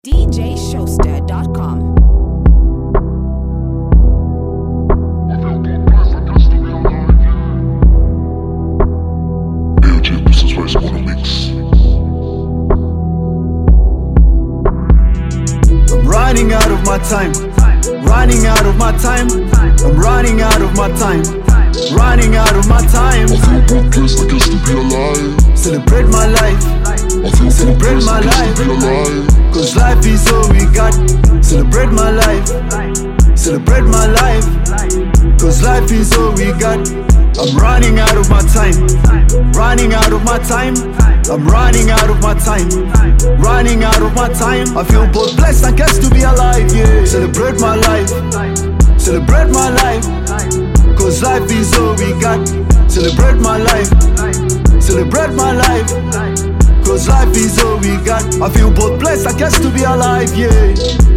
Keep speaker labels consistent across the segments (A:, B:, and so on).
A: DJShowster.com.
B: This is Rice on the mix.
C: I'm running out of my time. Running out of my time. I'm running out of my time. Running out of my time.
B: I feel good place like it's to be alive.
C: Celebrate my life.
B: I feel
C: Celebrate
B: good place
C: my
B: like
C: life.
B: it's to be alive.
C: Cause life is all we got. Celebrate my life. Celebrate my life. Cause life is all we got. I'm running out of my time. Running out of my time. I'm running out of my time. Running out of my time. I feel both blessed and cursed to be alive, yeah. Celebrate my life. Celebrate my life. Cause life is all we got. Celebrate my life. Celebrate my life. Cause life is all we got. I feel both blessed and cursed to be alive, yeah.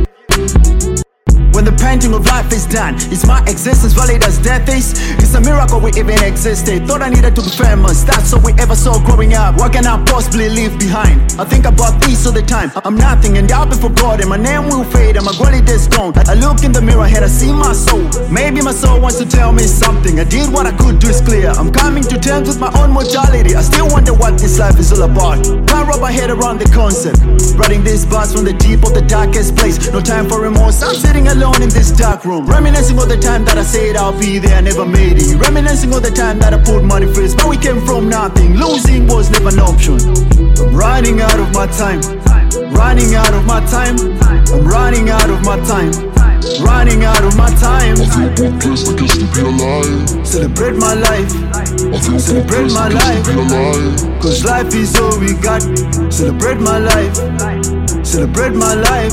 C: When the painting of life is done, is my existence valid as death is? It's a miracle we even existed. Thought I needed to be famous, that's all we ever saw growing up. What can I possibly leave behind? I think about this all the time. I'm nothing and I'll be forgotten. My name will fade and my quality is gone. I look in the mirror and I see my soul. Maybe my soul wants to tell me something. I did what I could do, it's clear. I'm coming to terms with my own mortality. I still wonder what this life is all about. Can't wrap my head around the concept. Writing these bars from the deep of the darkest place. No time for remorse, I'm sitting alone in this dark room, reminiscing all the time that I said I'll be there, never made it. Reminiscing all the time that I put money first, but we came from nothing. Losing was never an option. I'm running out of my time. Running out of my time. I'm running out of my time. Running out of my time.
B: I feel good place like it's to be alive.
C: Celebrate my life.
B: I feel good
C: Celebrate
B: place
C: my
B: like
C: life.
B: it's to be alive.
C: Cause life is all we got. Celebrate my life. Celebrate my life.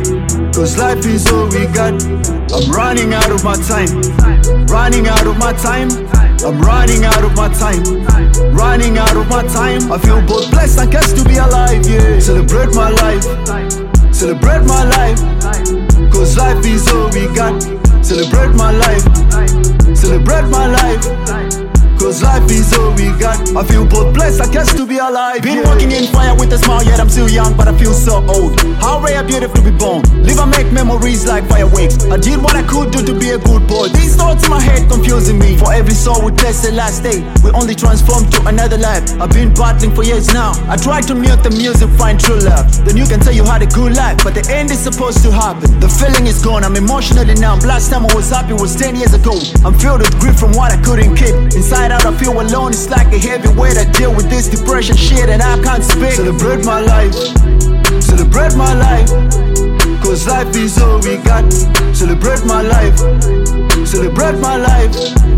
C: Cause life is all we got. I'm running out of my time. Running out of my time. I'm running out of my time. Running out of my time. I feel both blessed and cursed to be alive, yeah. Celebrate my life. Celebrate my life. Cause life is all we got. Celebrate my life. Celebrate my life. Cause life is all we got. I feel both blessed and cursed to be alive. Been walking in fire with a smile, yet I'm still young, but I feel so old. How rare, beautiful to be born. Live and make memories like fireworks. I did what I could do to be a good boy. These thoughts in my head confusing me. For every soul we test the last day, we only transform to another life. I've been battling for years now. I tried to mute the music, find true love. Then you can say you had a good life, but the end is supposed to happen. The feeling is gone, I'm emotionally numb. Last time I was happy was 10 years ago. I'm filled with grief from what I couldn't keep. Inside out I feel alone, it's like a heavy weight. I deal with this depression shit and I can't speak. Celebrate my life. Celebrate my life. Cause life is all we got. Celebrate my life. Celebrate my life.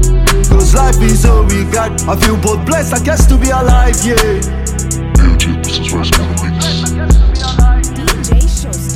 C: Cause life is all we got. I feel both blessed and cursed to be alive, yeah.
B: This is Rice on the mix.
A: DJShowster.